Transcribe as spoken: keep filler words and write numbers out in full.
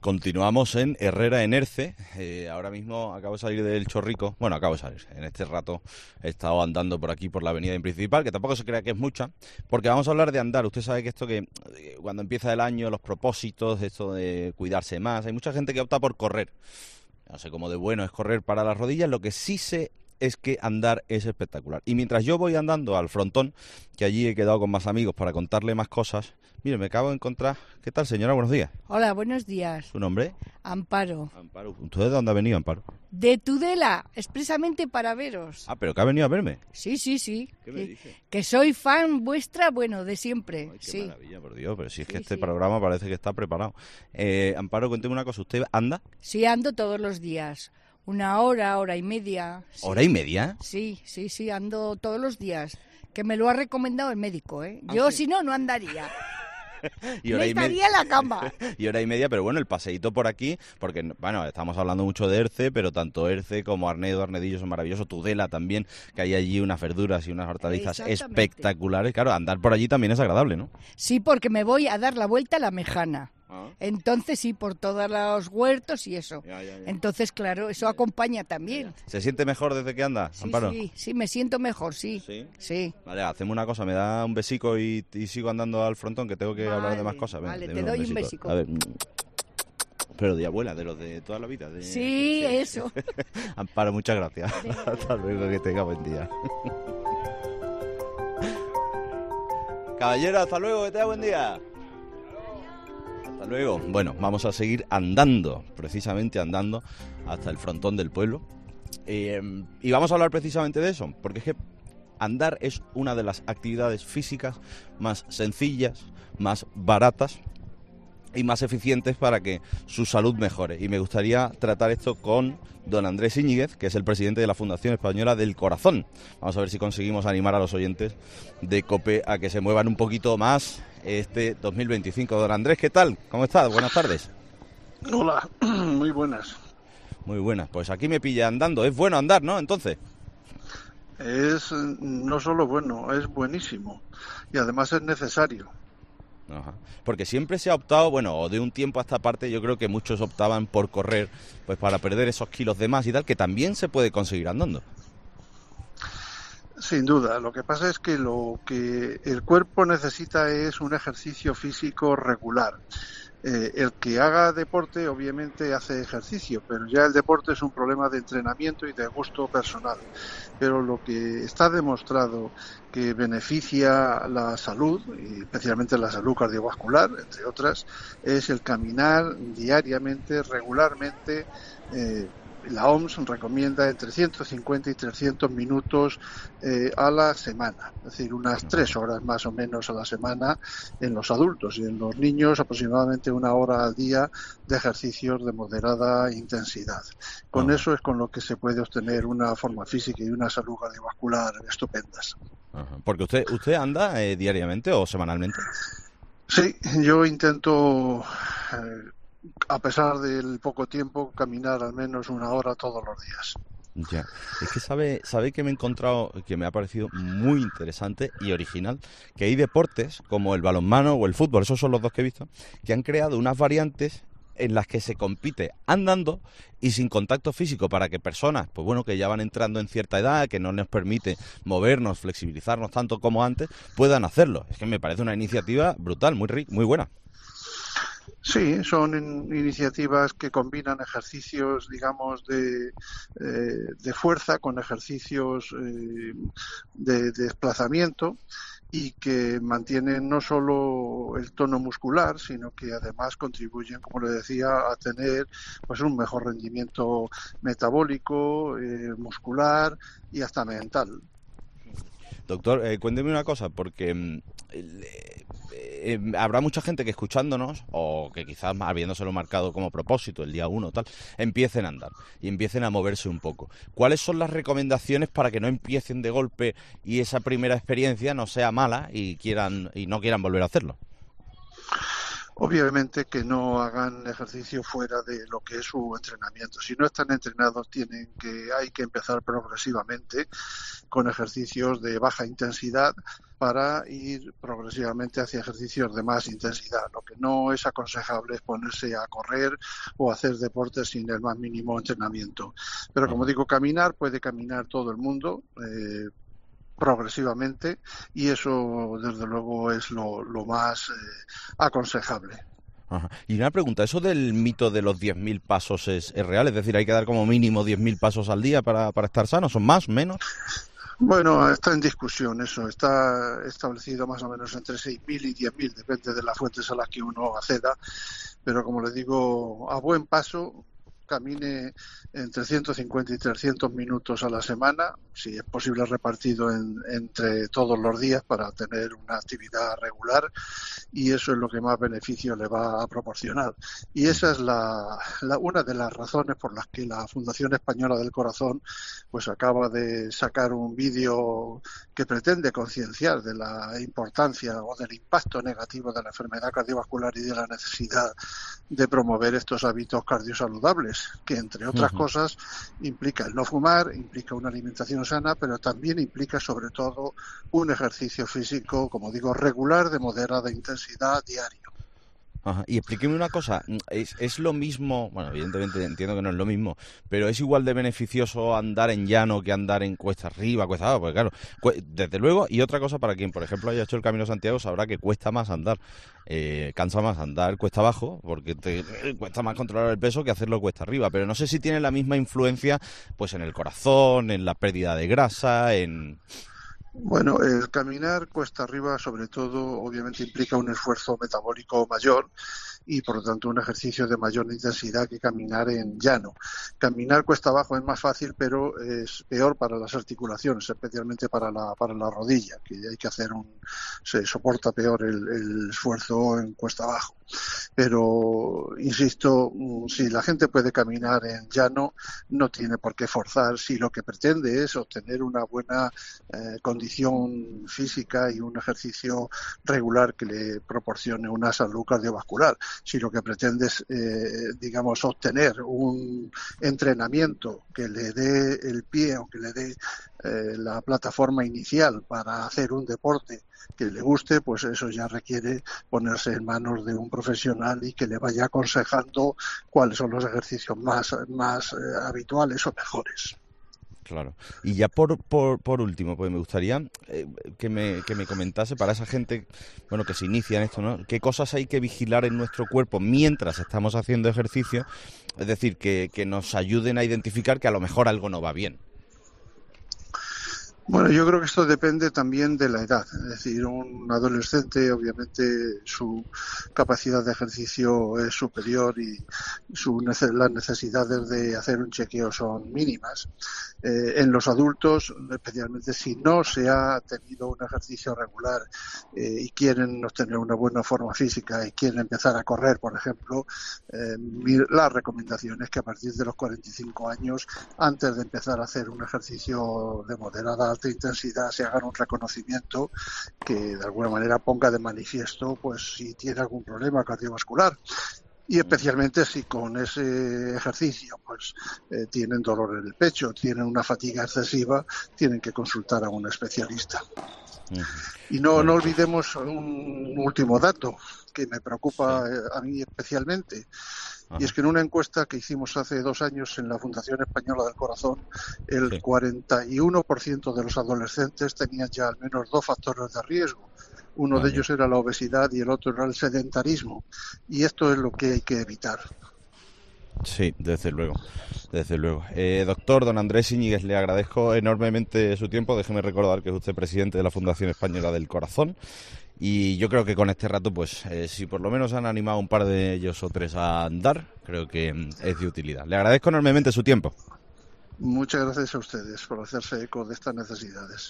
Continuamos en Herrera en Erce. Eh, ahora mismo acabo de salir del Chorrico. Bueno, acabo de salir. En este rato he estado andando por aquí, por la avenida principal, que tampoco se crea que es mucha, porque vamos a hablar de andar. Usted sabe que esto que eh, cuando empieza el año, los propósitos, esto de cuidarse más, hay mucha gente que opta por correr. No sé cómo de bueno es correr para las rodillas. Lo que sí sé es que andar es espectacular. Y mientras yo voy andando al frontón, que allí he quedado con más amigos para contarle más cosas, mire, me acabo de encontrar... ¿Qué tal, señora? Buenos días. Hola, buenos días. ¿Su nombre? Amparo. Amparo. ¿Usted de dónde ha venido, Amparo? De Tudela, expresamente para veros. Ah, pero que ha venido a verme. Sí, sí, sí. ¿Qué me dice? Que soy fan vuestra, bueno, de siempre. Ay, qué sí. maravilla, por Dios, pero si es Sí, que este sí. programa parece que está preparado. Eh, Amparo, cuénteme una cosa, ¿usted anda? Sí, ando todos los días. Una hora, hora y media. Sí. ¿Hora y media? Sí, sí, sí, ando todos los días. Que me lo ha recomendado el médico, ¿eh? ¿Ah, Yo, sí? si no, no andaría. Y hora Me y estaría media. en la cama. Y hora y media, pero bueno, el paseíto por aquí, porque, bueno, estamos hablando mucho de Erce, pero tanto Erce como Arnedo, Arnedillo son maravillosos, Tudela también, que hay allí unas verduras y unas hortalizas Exactamente. espectaculares. Claro, andar por allí también es agradable, ¿no? Sí, porque me voy a dar la vuelta a la Mejana. Ah. Entonces, sí, por todos los huertos y eso. Ya, ya, ya. Entonces, claro, eso acompaña también. ¿Se siente mejor desde que anda, Sí, Amparo? sí, sí, me siento mejor, sí. ¿Sí? Sí. Vale, hacemos una cosa, me da un besico y, y sigo andando al frontón, que tengo que Vale, hablar de más cosas. Venga, vale, deme te doy un besico. A ver. Pero de abuela, de los de toda la vida. De... Sí, eso. Amparo, muchas gracias. Hasta luego, que tenga buen día. Caballero, hasta luego, que tenga buen día. Hasta luego. Bueno, vamos a seguir andando, precisamente andando hasta el frontón del pueblo. Eh, y vamos a hablar precisamente de eso, porque es que andar es una de las actividades físicas más sencillas, más baratas y más eficientes para que su salud mejore. Y me gustaría tratar esto con don Andrés Íñiguez, que es el presidente de la Fundación Española del Corazón. Vamos a ver si conseguimos animar a los oyentes de COPE a que se muevan un poquito más este dos mil veinticinco. Don Andrés, ¿qué tal? ¿Cómo estás? Buenas tardes. Hola, muy buenas. Muy buenas. Pues aquí me pilla andando. Es bueno andar, ¿no? Entonces... Es no solo bueno, es buenísimo y además es necesario. Ajá. Porque siempre se ha optado, bueno, o de un tiempo a esta parte, yo creo que muchos optaban por correr, pues para perder esos kilos de más y tal, que también se puede conseguir andando. Sin duda, lo que pasa es que lo que el cuerpo necesita es un ejercicio físico regular. Eh, el que haga deporte obviamente hace ejercicio, pero ya el deporte es un problema de entrenamiento y de gusto personal. Pero lo que está demostrado que beneficia la salud, y especialmente la salud cardiovascular, entre otras, es el caminar diariamente, regularmente. eh, La O M S recomienda entre ciento cincuenta y trescientos minutos eh, a la semana, es decir, unas tres horas más o menos a la semana en los adultos, y en los niños aproximadamente una hora al día de ejercicios de moderada intensidad. Con Ajá. eso es con lo que se puede obtener una forma física y una salud cardiovascular estupendas. Ajá. Porque usted usted anda eh, diariamente o semanalmente. Sí, yo intento... Eh, a pesar del poco tiempo, caminar al menos una hora todos los días. Ya, es que sabe, sabe que me he encontrado, que me ha parecido muy interesante y original, que hay deportes como el balonmano o el fútbol, esos son los dos que he visto, que han creado unas variantes en las que se compite andando y sin contacto físico, para que personas, pues bueno, que ya van entrando en cierta edad, que no nos permite movernos, flexibilizarnos tanto como antes, puedan hacerlo. Es que me parece una iniciativa brutal, muy rica, muy buena. Sí, son in- iniciativas que combinan ejercicios, digamos, de, eh, de fuerza con ejercicios eh, de, de desplazamiento, y que mantienen no solo el tono muscular, sino que además contribuyen, como le decía, a tener pues un mejor rendimiento metabólico, eh, muscular y hasta mental. Doctor, eh, cuénteme una cosa, porque mm, eh, eh, habrá mucha gente que escuchándonos, o que quizás habiéndoselo marcado como propósito el día uno o tal, empiecen a andar y empiecen a moverse un poco. ¿Cuáles son las recomendaciones para que no empiecen de golpe y esa primera experiencia no sea mala y quieran y no quieran volver a hacerlo? Obviamente que no hagan ejercicio fuera de lo que es su entrenamiento. Si no están entrenados, tienen que hay que empezar progresivamente con ejercicios de baja intensidad para ir progresivamente hacia ejercicios de más intensidad. Lo que no es aconsejable es ponerse a correr o hacer deportes sin el más mínimo entrenamiento. Pero como digo, caminar puede caminar todo el mundo. Eh, progresivamente, y eso desde luego es lo, lo más eh, aconsejable. Ajá. Y una pregunta, ¿eso del mito de los diez mil pasos es, es real? Es decir, ¿hay que dar como mínimo diez mil pasos al día para, para estar sano? ¿Son más, menos? Bueno, está en discusión eso, está establecido más o menos entre seis mil y diez mil, depende de las fuentes a las que uno acceda, pero como les digo, a buen paso, camine entre ciento cincuenta y trescientos minutos a la semana, si es posible repartido en, entre todos los días para tener una actividad regular, y eso es lo que más beneficio le va a proporcionar. Y esa es la, la una de las razones por las que la Fundación Española del Corazón pues acaba de sacar un vídeo que pretende concienciar de la importancia o del impacto negativo de la enfermedad cardiovascular y de la necesidad de promover estos hábitos cardiosaludables, que entre otras uh-huh. cosas implica el no fumar, implica una alimentación sana, pero también implica sobre todo un ejercicio físico, como digo, regular de moderada intensidad diario. Ajá. Y explíqueme una cosa, ¿es, es lo mismo, bueno, evidentemente entiendo que no es lo mismo, pero es igual de beneficioso andar en llano que andar en cuesta arriba, cuesta abajo? Porque claro, cu- desde luego, y otra cosa para quien, por ejemplo, haya hecho el Camino de Santiago, sabrá que cuesta más andar, eh, cansa más andar cuesta abajo, porque te eh, cuesta más controlar el peso que hacerlo cuesta arriba, pero no sé si tiene la misma influencia pues en el corazón, en la pérdida de grasa, en... Bueno, el caminar cuesta arriba, sobre todo, obviamente implica un esfuerzo metabólico mayor y, por lo tanto, un ejercicio de mayor intensidad que caminar en llano. Caminar cuesta abajo es más fácil, pero es peor para las articulaciones, especialmente para la para la rodilla, que hay que hacer un... se soporta peor el, el esfuerzo en cuesta abajo. Pero, insisto, si la gente puede caminar en llano, no tiene por qué forzar. Si lo que pretende es obtener una buena eh, condición física y un ejercicio regular que le proporcione una salud cardiovascular, si lo que pretende es, eh, digamos, obtener un entrenamiento que le dé el pie o que le dé eh, la plataforma inicial para hacer un deporte que le guste, pues eso ya requiere ponerse en manos de un profesional y que le vaya aconsejando cuáles son los ejercicios más, más eh, habituales o mejores. Claro. Y ya por por, por último, pues me gustaría eh, que me que me comentase para esa gente, bueno, que se inicia en esto, ¿no? ¿Qué cosas hay que vigilar en nuestro cuerpo mientras estamos haciendo ejercicio? Es decir, que, que nos ayuden a identificar que a lo mejor algo no va bien. Bueno, yo creo que esto depende también de la edad. Es decir, un adolescente, obviamente, su capacidad de ejercicio es superior y su, las necesidades de hacer un chequeo son mínimas. Eh, en los adultos, especialmente si no se ha tenido un ejercicio regular eh, y quieren obtener una buena forma física y quieren empezar a correr, por ejemplo, eh, la recomendación es que a partir de los cuarenta y cinco años, antes de empezar a hacer un ejercicio de moderada alta intensidad, se hagan un reconocimiento que de alguna manera ponga de manifiesto pues si tiene algún problema cardiovascular. Y especialmente si con ese ejercicio pues eh, tienen dolor en el pecho, tienen una fatiga excesiva, tienen que consultar a un especialista. Y no, no olvidemos un último dato que me preocupa eh, a mí especialmente. Ajá. Y es que en una encuesta que hicimos hace dos años en la Fundación Española del Corazón, el sí. cuarenta y uno por ciento de los adolescentes tenían ya al menos dos factores de riesgo. Uno vale. de ellos era la obesidad y el otro era el sedentarismo. Y esto es lo que hay que evitar. Sí, desde luego, desde luego. Eh, doctor don Andrés Íñiguez, le agradezco enormemente su tiempo. Déjeme recordar que es usted presidente de la Fundación Española del Corazón. Y yo creo que con este rato, pues, eh, si por lo menos han animado un par de ellos o tres a andar, creo que mm, es de utilidad. Le agradezco enormemente su tiempo. Muchas gracias a ustedes por hacerse eco de estas necesidades.